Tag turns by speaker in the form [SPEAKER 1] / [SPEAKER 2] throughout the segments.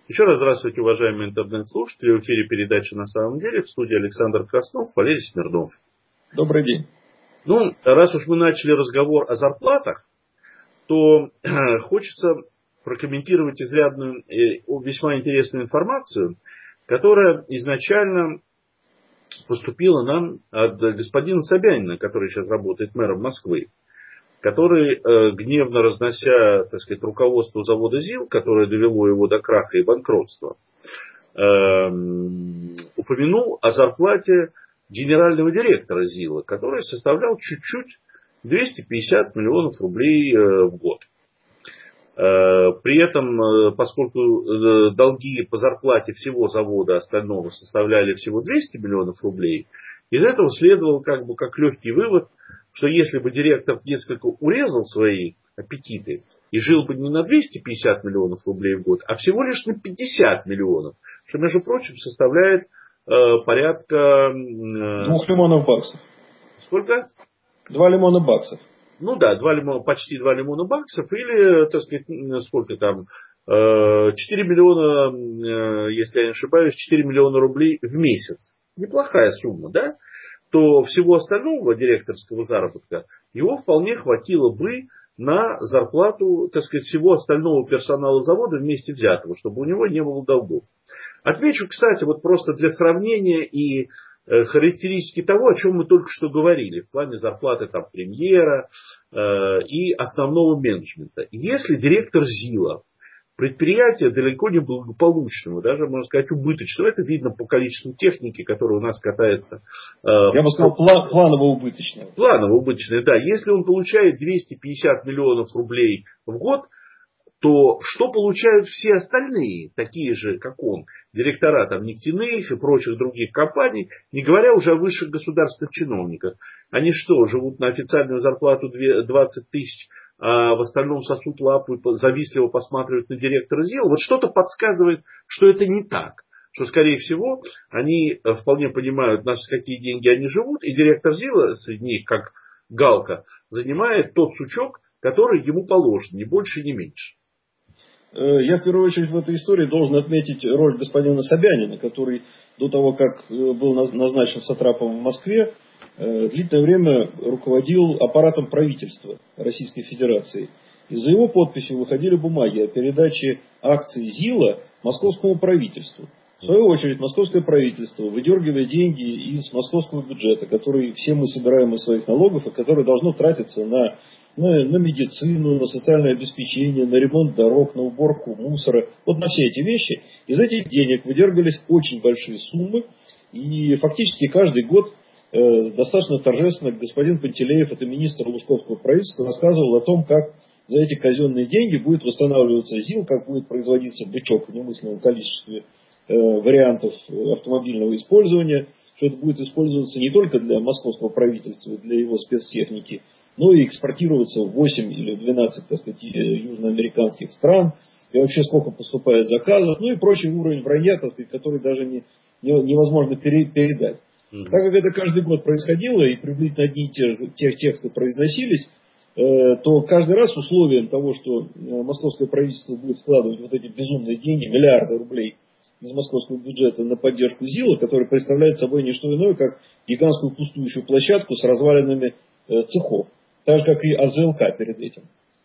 [SPEAKER 1] Еще раз здравствуйте, уважаемые интернет-слушатели. В эфире передача «На самом деле». В студии Александр Краснов, Валерий Смирнов.
[SPEAKER 2] Добрый день.
[SPEAKER 1] Раз уж мы начали разговор о зарплатах, то хочется прокомментировать изрядную, весьма интересную информацию, которая изначально поступила нам от господина Собянина, который сейчас работает мэром Москвы, который, гневно разнося, так сказать, руководство завода ЗИЛ, которое довело его до краха и банкротства, упомянул о зарплате генерального директора ЗИЛа, который составлял чуть-чуть 250 миллионов рублей в год. При этом, поскольку долги по зарплате всего завода остального составляли всего 200 миллионов рублей, из этого следовал как легкий вывод, что если бы директор несколько урезал свои аппетиты и жил бы не на 250 миллионов рублей в год, а всего лишь на 50 миллионов, что, между прочим, составляет порядка...
[SPEAKER 2] 2 лимонов баксов.
[SPEAKER 1] Сколько?
[SPEAKER 2] 2 лимона баксов.
[SPEAKER 1] Почти 2 лимона баксов, или, так сказать, сколько там, 4 миллиона, если я не ошибаюсь, 4 миллиона рублей в месяц. Неплохая сумма, да? То всего остального директорского заработка его вполне хватило бы на зарплату, так сказать, всего остального персонала завода вместе взятого, чтобы у него не было долгов. Отмечу, кстати, просто для сравнения и характеристики того, о чем мы только что говорили, в плане зарплаты премьера и основного менеджмента. Если директор ЗИЛа, предприятие далеко не благополучного, даже, можно сказать, убыточного, это видно по количеству техники, которая у нас катается.
[SPEAKER 2] Я бы сказал, планово-убыточного.
[SPEAKER 1] Планово-убыточное, да. Если он получает 250 миллионов рублей в год, то что получают все остальные, такие же, как он, директора нефтяных и прочих других компаний, не говоря уже о высших государственных чиновниках? Они что, живут на официальную зарплату 20 тысяч, а в остальном сосут лапу и завистливо посматривают на директора ЗИЛ? Что-то подсказывает, что это не так. Что, скорее всего, они вполне понимают, на какие деньги они живут, и директор ЗИЛа среди них, как галка, занимает тот сучок, который ему положен, ни больше, ни меньше.
[SPEAKER 2] Я в первую очередь в этой истории должен отметить роль господина Собянина, который до того, как был назначен сатрапом в Москве, длительное время руководил аппаратом правительства Российской Федерации. И за его подписью выходили бумаги о передаче акций ЗИЛа московскому правительству. В свою очередь, московское правительство, выдергивая деньги из московского бюджета, который все мы собираем из своих налогов, и который должно тратиться на медицину, на социальное обеспечение, на ремонт дорог, на уборку мусора, на все эти вещи. Из этих денег выдергивались очень большие суммы, и фактически каждый год достаточно торжественно господин Пантелеев, это министр Лужковского правительства, рассказывал о том, как за эти казенные деньги будет восстанавливаться ЗИЛ, как будет производиться бычок в немыслимом количестве вариантов автомобильного использования, что это будет использоваться не только для московского правительства, для его спецтехники, но и экспортироваться в 8 или 12, так сказать, южноамериканских стран, и вообще сколько поступает заказов, и прочий уровень вранья, так сказать, который даже невозможно передать. Так как это каждый год происходило, и приблизительно одни и те тексты произносились, то каждый раз условием того, что московское правительство будет вкладывать эти безумные деньги, миллиарды рублей из московского бюджета на поддержку ЗИЛа, который представляет собой не что иное, как гигантскую пустующую площадку с развалинами цехов. Так же, как и АЗЛК перед этим.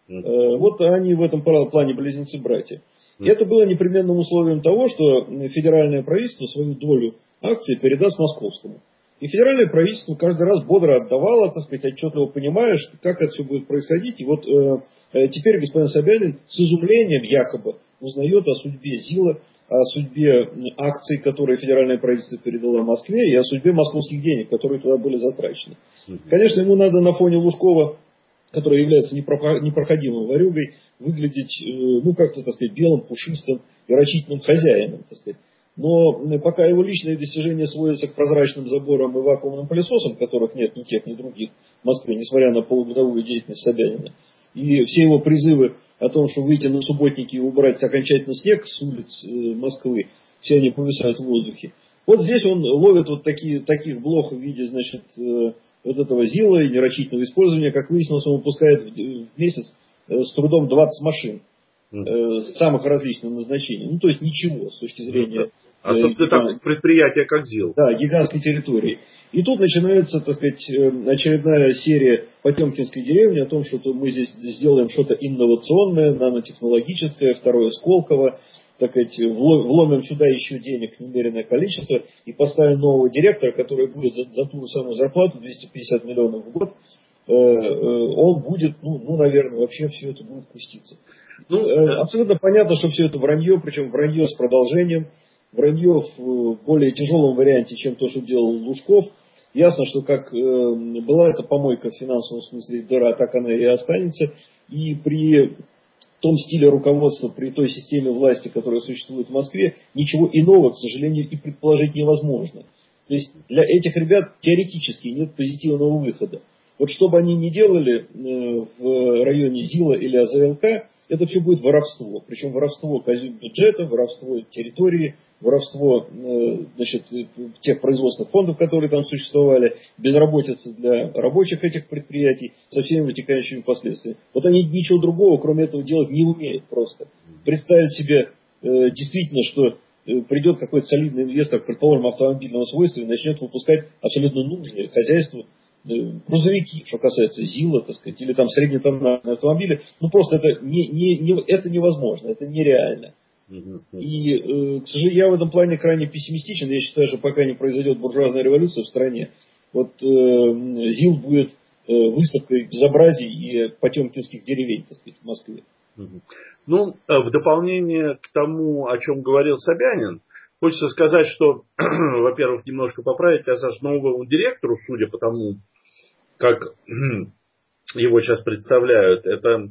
[SPEAKER 2] Они в этом плане близнецы-братья. И это было непременным условием того, что федеральное правительство свою долю акций передаст московскому. И федеральное правительство каждый раз бодро отдавало, так сказать, отчетливо понимая, как это все будет происходить. И теперь господин Собянин с изумлением якобы узнает о судьбе ЗИЛа, о судьбе акций, которые федеральное правительство передало Москве, и о судьбе московских денег, которые туда были затрачены. Конечно, ему надо на фоне Лужкова, который является непроходимым ворюгой, выглядеть, как-то, так сказать, белым, пушистым и рачительным хозяином, так сказать. Но пока его личные достижения сводятся к прозрачным заборам и вакуумным пылесосам, которых нет ни тех, ни других в Москве, несмотря на полугодовую деятельность Собянина, и все его призывы о том, что выйти на субботники и убрать окончательно снег с улиц Москвы, все они повисают в воздухе. Здесь он ловит таких блох в виде, этого ЗИЛа и нерачительного использования. Как выяснилось, он выпускает в месяц с трудом 20 машин. самых различных назначений. Ну, то есть ничего с точки зрения...
[SPEAKER 1] А, собственно, так предприятие как ЗИЛ.
[SPEAKER 2] Да, гигантской территории. И тут начинается, так сказать, очередная серия Потемкинской деревни о том, что мы здесь сделаем что-то инновационное, нанотехнологическое, второе Сколково, так сказать, вломим сюда еще денег немеренное количество и поставим нового директора, который будет за ту же самую зарплату, 250 миллионов в год, он будет, наверное, вообще все это будет пуститься. Абсолютно понятно, что все это вранье, причем вранье с продолжением. Вранье в более тяжелом варианте, чем то, что делал Лужков. Ясно, что как была эта помойка в финансовом смысле дыра, так она и останется. И при том стиле руководства, при той системе власти, которая существует в Москве, ничего иного, к сожалению, и предположить невозможно. То есть для этих ребят теоретически нет позитивного выхода. Вот что бы они ни делали в районе ЗИЛа или АЗЛК, это все будет воровство. Причем воровство бюджета, воровство территории, воровство тех производственных фондов, которые там существовали, безработица для рабочих этих предприятий со всеми вытекающими последствиями. Вот они ничего другого, кроме этого, делать не умеют просто. Представить себе действительно, что придет какой-то солидный инвестор, предположим, автомобильного свойства и начнет выпускать абсолютно нужные хозяйству грузовики, что касается ЗИЛа, так сказать, или там среднетоннажные автомобили. Просто это это невозможно, это нереально. И, к сожалению, я в этом плане крайне пессимистичен. Я считаю, что пока не произойдет буржуазная революция в стране, ЗИЛ будет выставкой безобразий и потемкинских деревень, так сказать, в Москве.
[SPEAKER 1] В дополнение к тому, о чем говорил Собянин, хочется сказать, что, во-первых, немножко поправить новому директору, судя по тому, как его сейчас представляют, это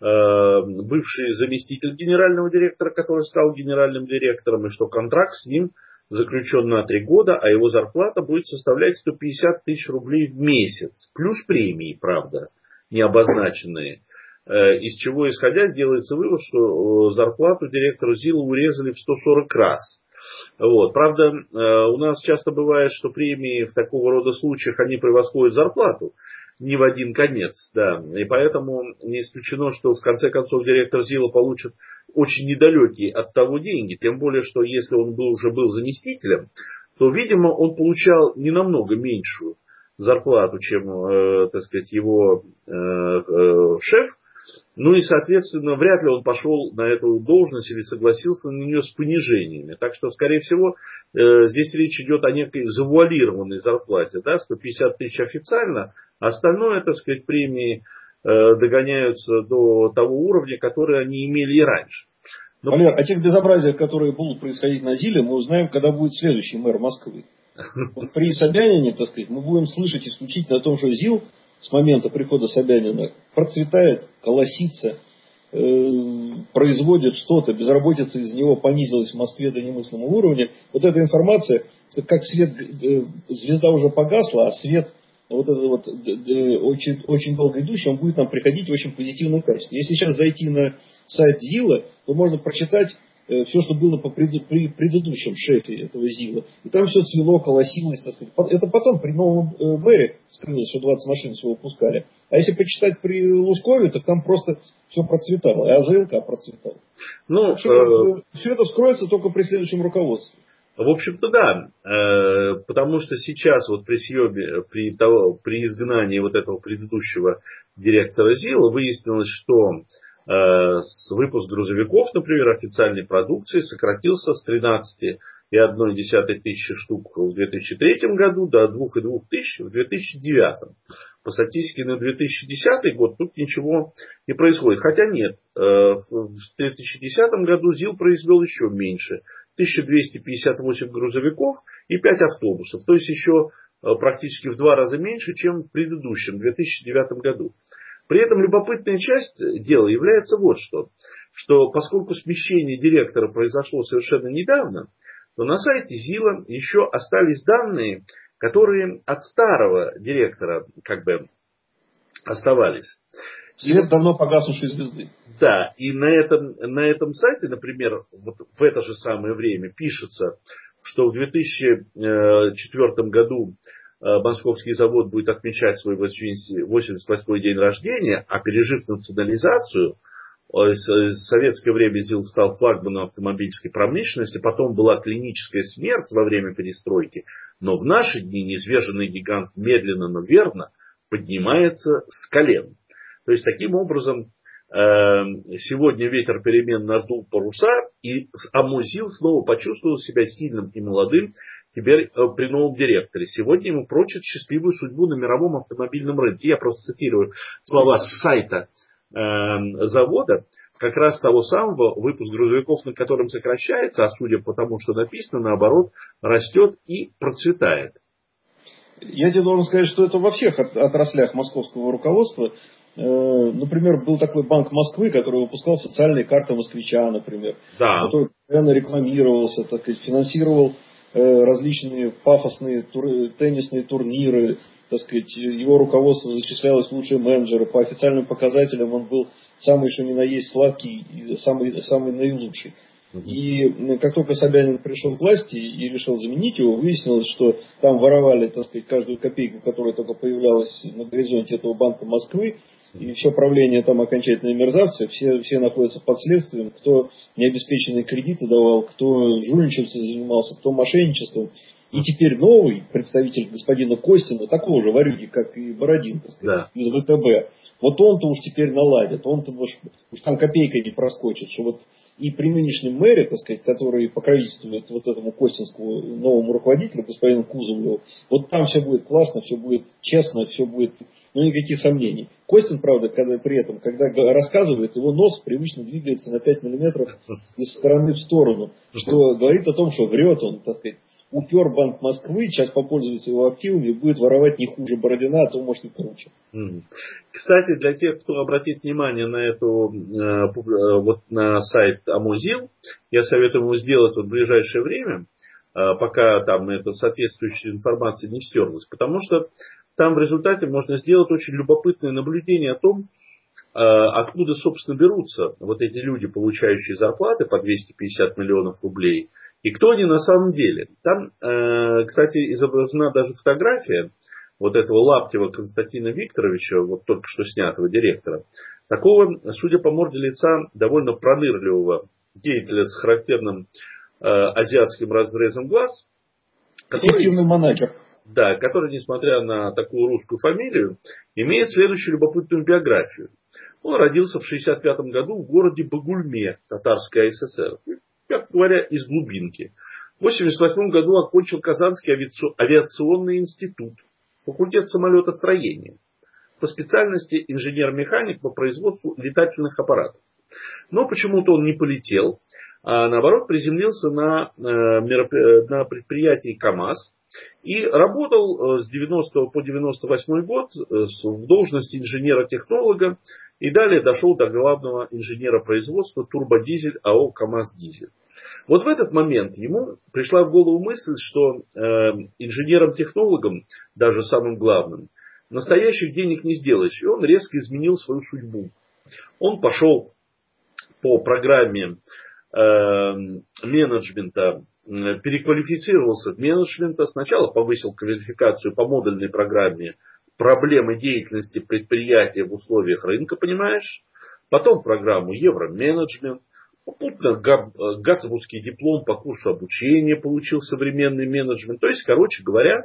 [SPEAKER 1] бывший заместитель генерального директора, который стал генеральным директором, и что контракт с ним заключен на 3 года, а его зарплата будет составлять 150 тысяч рублей в месяц. Плюс премии, правда, не обозначенные. Из чего исходя делается вывод, что зарплату директору ЗИЛа урезали в 140 раз. Правда, у нас часто бывает, что премии в такого рода случаях они превосходят зарплату. Не в один конец, да. И поэтому не исключено, что в конце концов директор ЗИЛа получит очень недалекие от того деньги. Тем более, что если он уже был заместителем, то, видимо, он получал не намного меньшую зарплату, чем, его шеф. И, соответственно, вряд ли он пошел на эту должность или согласился на нее с понижениями. Так что, скорее всего, здесь речь идет о некой завуалированной зарплате. Да? 150 тысяч официально, а остальное, премии догоняются до того уровня, который они имели и раньше.
[SPEAKER 2] Валер, о тех безобразиях, которые будут происходить на ЗИЛе, мы узнаем, когда будет следующий мэр Москвы. При Собянине, мы будем слышать исключительно о том, что ЗИЛ с момента прихода Собянина процветает, колосится, производит что-то, безработица из него понизилась в Москве до немыслимого уровня. Эта информация, как свет, звезда уже погасла, а свет очень, очень долго идущий, он будет нам приходить в очень позитивном качестве. Если сейчас зайти на сайт ЗИЛа, то можно прочитать все, что было при предыдущем шефе этого ЗИЛа. И там все цвело, колосилось, так сказать. Это потом при новом мэре скрылось, что 20 машин всего выпускали. А если почитать при Лужкове, то там просто все процветало. И АЗЛК процветал. Все это вскроется только при следующем руководстве.
[SPEAKER 1] В общем-то, да. Потому что сейчас при съеме, при изгнании этого предыдущего директора ЗИЛа выяснилось, что выпуск грузовиков, например, официальной продукции сократился с 13,1 тысячи штук в 2003 году до 2,2 тысяч в 2009. По статистике на 2010 год тут ничего не происходит. Хотя нет, в 2010 году ЗИЛ произвел еще меньше. 1258 грузовиков и 5 автобусов. То есть еще практически в 2 раза меньше, чем в предыдущем, 2009 году. При этом любопытная часть дела является вот что поскольку смещение директора произошло совершенно недавно, то на сайте ЗИЛа еще остались данные, которые от старого директора оставались.
[SPEAKER 2] Свет давно погаснувшей звезды.
[SPEAKER 1] Да, и на этом сайте, например, в это же самое время пишется, что в 2004 году Московский завод будет отмечать свой 88-й день рождения, а пережив национализацию, В советское время ЗИЛ стал флагманом автомобильской промышленности, потом была клиническая смерть во время перестройки, но в наши дни низверженный гигант медленно, но верно поднимается с колен. То есть, таким образом, сегодня ветер перемен надул паруса, и Амузил снова почувствовал себя сильным и молодым теперь при новом директоре. Сегодня ему прочат счастливую судьбу на мировом автомобильном рынке. Я просто цитирую слова с сайта завода, как раз того самого, выпуск грузовиков, на котором сокращается, а судя по тому, что написано, наоборот, растет и процветает.
[SPEAKER 2] Я тебе должен сказать, что это во всех отраслях московского руководства. Например, был такой Банк Москвы, который выпускал социальные карты москвича, например.
[SPEAKER 1] Да.
[SPEAKER 2] Который постоянно рекламировался, так сказать, финансировал различные пафосные теннисные турниры. Так сказать, его руководство зачислялось в лучшие менеджеры. По официальным показателям он был самый, что ни на есть, сладкий и самый наилучший. И как только Собянин пришел к власти и решил заменить его, выяснилось, что там воровали, так сказать, каждую копейку, которая только появлялась на горизонте этого Банка Москвы. И все правление там окончательные мерзавцы, все находятся под следствием, кто необеспеченные кредиты давал, кто жульничеством занимался, кто мошенничеством. И теперь новый представитель господина Костина, такого же ворюги, как и Бородин, так сказать, из ВТБ, вот он-то уж теперь наладит, он-то уж там копейка не проскочит, что вот и при нынешнем мэре, так сказать, который покровительствует вот этому костинскому новому руководителю, господину Кузову, вот там все будет классно, все будет честно, все будет, ну, никаких сомнений. Костин, правда, при этом, когда рассказывает, его нос привычно двигается на 5 миллиметров из стороны в сторону, что говорит о том, что врет он, так сказать. Упер Банк Москвы, сейчас попользуется его активами и будет воровать не хуже Бородина, а то, может, и круче.
[SPEAKER 1] Кстати, для тех, кто обратит внимание на эту, вот на сайт Амузил, я советую ему сделать в ближайшее время, пока там эта соответствующая информация не стерлась, потому что там в результате можно сделать очень любопытное наблюдение о том, откуда, собственно, берутся вот эти люди, получающие зарплаты по 250 миллионов рублей, и кто они на самом деле. Там, кстати, изображена даже фотография вот этого Лаптева Константина Викторовича, вот только что снятого директора. Такого, судя по морде лица, довольно пронырливого деятеля с характерным азиатским разрезом глаз.
[SPEAKER 2] Эффективный манагер.
[SPEAKER 1] Да, который, несмотря на такую русскую фамилию, имеет следующую любопытную биографию. Он родился в 1965 году в городе Багульме, Татарская ССР. Как говоря, из глубинки. В 1988 году окончил Казанский авиационный институт, факультет самолетостроения. По специальности инженер-механик по производству летательных аппаратов. Но почему-то он не полетел, а наоборот приземлился на предприятии КАМАЗ и работал с 90 по 98 год в должности инженера-технолога. И далее дошел до главного инженера производства турбодизель АО КАМАЗ-Дизель. Вот в этот момент ему пришла в голову мысль, что инженером-технологом, даже самым главным, настоящих денег не сделаешь. И он резко изменил свою судьбу. Он пошел по программе менеджмента, переквалифицировался в менеджмента. Сначала повысил квалификацию по модульной программе проблемы деятельности предприятия в условиях рынка, понимаешь? Потом программу Евроменеджмент. Попутно Гацевский диплом по курсу обучения получил современный менеджмент. То есть, короче говоря,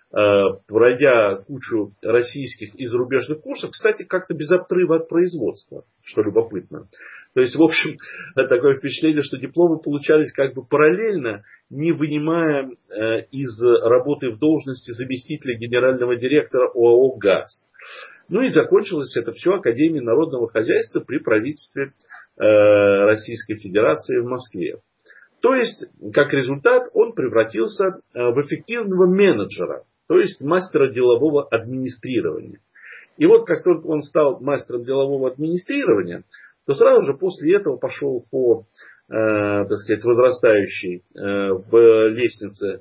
[SPEAKER 1] пройдя кучу российских и зарубежных курсов, кстати, как-то без отрыва от производства, что любопытно. То есть, в общем, такое впечатление, что дипломы получались как бы параллельно, не вынимая из работы в должности заместителя генерального директора ОАО «ГАЗ». Ну и закончилось это все Академией народного хозяйства при правительстве Российской Федерации в Москве. То есть, как результат, он превратился в эффективного менеджера, то есть мастера делового администрирования. И вот как только он стал мастером делового администрирования, то сразу же после этого пошел по, так сказать, возрастающей в лестнице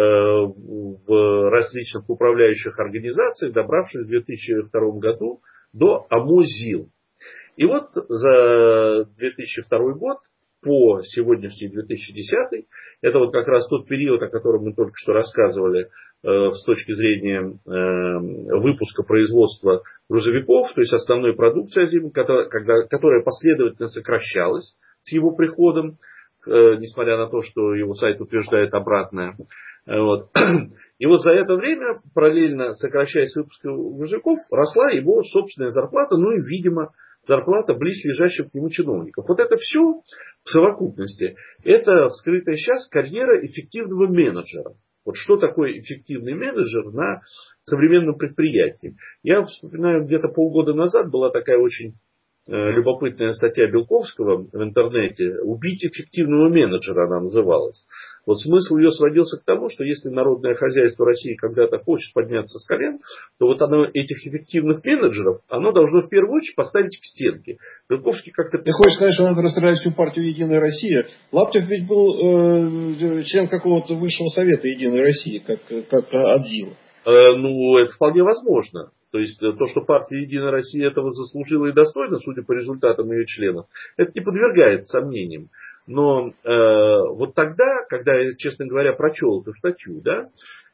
[SPEAKER 1] в различных управляющих организациях, добравшись в 2002 году до Амузил. И вот за 2002 год по сегодняшний 2010, это вот как раз тот период, о котором мы только что рассказывали, с точки зрения выпуска производства грузовиков, то есть основной продукции озимой, которая последовательно сокращалась с его приходом, несмотря на то, что его сайт утверждает обратное. Вот. И вот за это время, параллельно сокращаясь выпуском грузовиков, росла его собственная зарплата, ну и, видимо, зарплата близлежащих к нему чиновников. Вот это все в совокупности, это вскрытая сейчас карьера эффективного менеджера. Вот что такое эффективный менеджер на современном предприятии. Я вспоминаю, где-то полгода назад была такая очень любопытная статья Белковского в интернете «Убить эффективного менеджера» она называлась. Вот смысл ее сводился к тому, что если народное хозяйство России когда-то хочет подняться с колен, то вот оно, этих эффективных менеджеров, оно должно в первую очередь поставить к стенке. Белковский как-то...
[SPEAKER 2] Ты хочешь сказать, что надо расстрелять всю партию «Единая Россия»? Лаптев ведь был член какого-то высшего совета «Единой России», как Адзил.
[SPEAKER 1] Ну, это вполне возможно. То есть то, что партия «Единая Россия» этого заслужила и достойна, судя по результатам ее членов, это не подвергается сомнениям. Но вот тогда, когда я, честно говоря, прочел эту статью, да,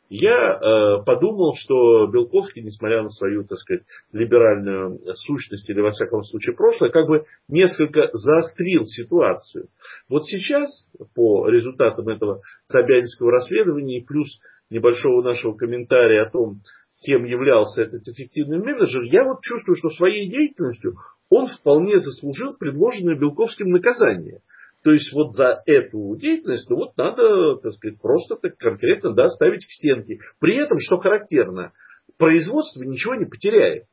[SPEAKER 1] я подумал, что Белковский, несмотря на свою, так сказать, либеральную сущность или, во всяком случае, прошлое, как бы несколько заострил ситуацию. Вот сейчас, по результатам этого собянинского расследования и плюс небольшого нашего комментария о том, кем являлся этот эффективный менеджер, я вот чувствую, что своей деятельностью он вполне заслужил предложенное Белковским наказание. То есть вот за эту деятельность, ну вот надо, так сказать, просто так конкретно, да, ставить к стенке. При этом, что характерно, производство ничего не потеряет.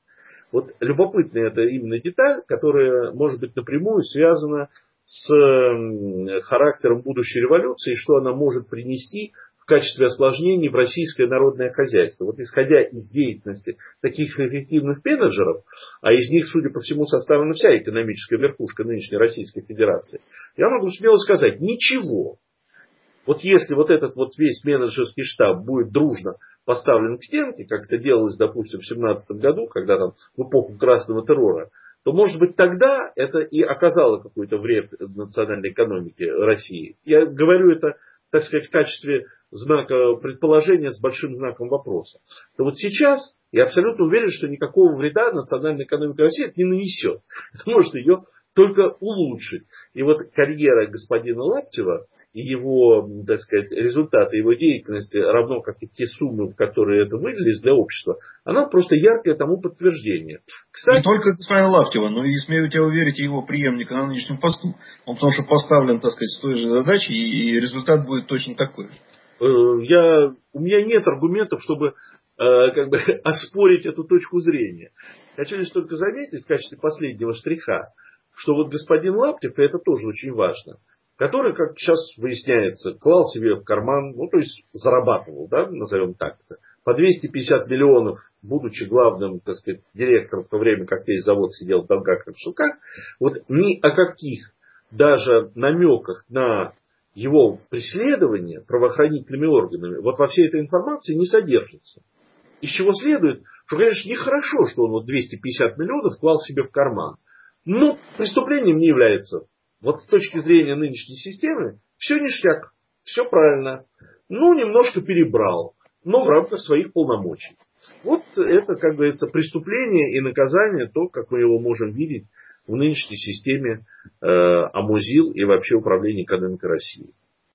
[SPEAKER 1] Вот любопытная это именно деталь, которая может быть напрямую связана с характером будущей революции, что она может принести в качестве осложнений в российское народное хозяйство. Вот исходя из деятельности таких эффективных менеджеров, а из них, судя по всему, составлена вся экономическая верхушка нынешней Российской Федерации, я могу смело сказать, ничего. Вот если вот этот вот весь менеджерский штаб будет дружно поставлен к стенке, как это делалось, допустим, в 2017 году, когда там в эпоху красного террора, то, может быть, тогда это и оказало какой-то вред национальной экономике России. Я говорю это, так сказать, в качестве знака предположения с большим знаком вопроса. То вот сейчас я абсолютно уверен, что никакого вреда национальной экономике России это не нанесет. Это может ее только улучшить. И вот карьера господина Лаптева и его, так сказать, результаты его деятельности, равно как и те суммы, в которые это вылились для общества, она просто яркое тому подтверждение.
[SPEAKER 2] Кстати, не только господина Лаптева, но и, смею тебя уверить, и его преемника на нынешнем посту. Он потому что поставлен, так сказать, с той же задачей, и результат будет точно такой же.
[SPEAKER 1] У меня нет аргументов, чтобы как бы оспорить эту точку зрения. Хочу лишь только заметить в качестве последнего штриха, что вот господин Лаптев, и это тоже очень важно, который, как сейчас выясняется, клал себе в карман, ну то есть зарабатывал, да, назовем так, по 250 миллионов, будучи главным, так сказать, директором в то время, как весь завод сидел в долгах и в шелках, вот ни о каких даже намеках на его преследование правоохранительными органами вот во всей этой информации не содержится. Из чего следует, что, конечно, нехорошо, что он вот 250 миллионов клал себе в карман. Но преступлением не является. Вот с точки зрения нынешней системы все ништяк, все правильно. Ну, немножко перебрал, но в рамках своих полномочий. Вот это, как говорится, преступление и наказание, то, как мы его можем видеть в нынешней системе АМОЗИЛ и вообще управления экономикой России.